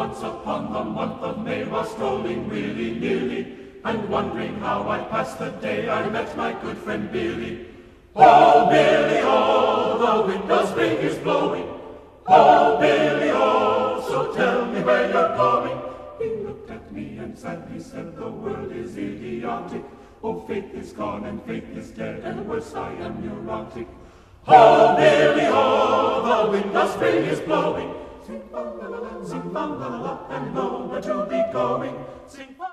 Once upon the month of May, while strolling willy-nilly, and wondering how I'd pass the day, I met my good friend Billy. Oh, Billy, oh, the wind of spring is blowing. Oh, Billy, oh, so tell me where you're going. He looked at me and sadly said, the world is idiotic. Oh, faith is gone and faith is dead, and worse, I am neurotic. Oh, Billy, oh, the wind of spring is blowing. Sing, la la la, sing, la la la, and nowhere to be going. Sing,